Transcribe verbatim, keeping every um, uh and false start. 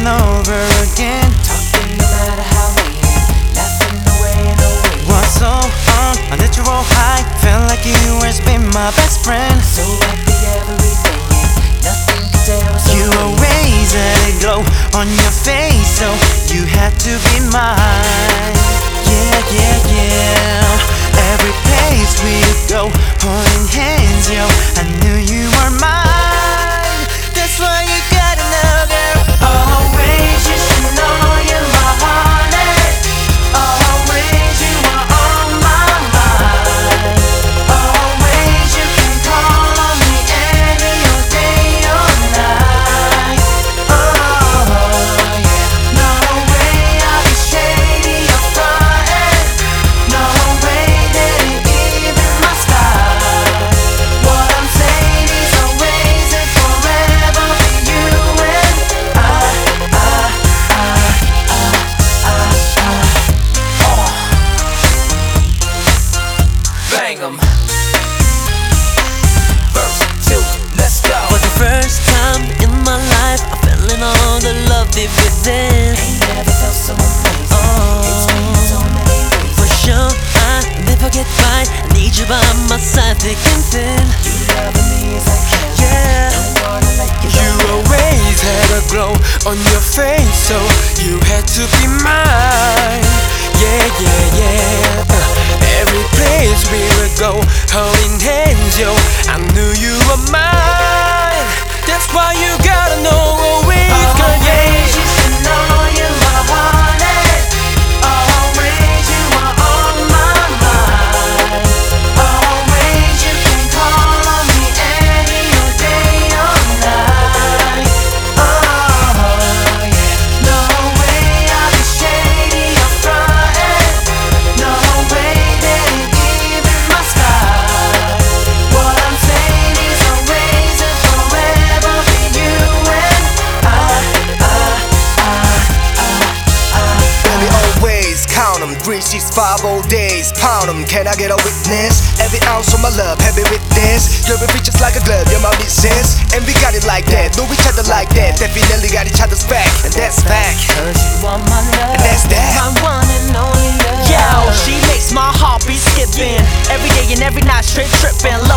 over again. Talking no matter how late, laughing away and away. Was so on a natural high, felt like you always been my best friend. So happy every day, nothing could tear us You away. always had a glow on your face, so you had to be mine. Yeah, yeah, yeah. Every place we go, holding hands, yo, I knew you were mine. That's why you gotta know, girl. Always you should know you're my honey. Always you are on my mind. Always you can call on me any old day or night. Oh yeah. No way I'll be shady or frontin'. No way that it even my style. What I'm saying is always and forever be you and I, I, I, I, I, I. Bang 'em. Verse two, let's go. For the first time in my life, I fell in all the love deep within. Ain't never felt so amazing. Oh. It's me in so many ways. For sure, I never get by. I need you by my side, thick and thin. You loving me as I can. Yeah. Don't wanna let you You go. always had a glow on your face, so you had to be mine. Yeah, yeah, yeah. Uh, every place we would go, holding hands, yo, I knew you were mine. That's why you gotta know always, girl, yeah. Always you should know you're my honey. Always you are on my mind. Always you can call on me any old day or night. Oh yeah. No way I'll be shady or frontin'. No way that it even my style. What I'm saying is always and forever be you and I, Baby, always count 'em, three, six, five old days, pound 'em. Can I get a witness? Every ounce of my love, heavy with this. You're a just like a glove, you're my missus. And we got it like that, know each other like that. Definitely got each other's back, and that's fact. Cause you are my love. And that's that. My one and only love. Yo, she makes my heart be skipping every day and every night, straight tripping.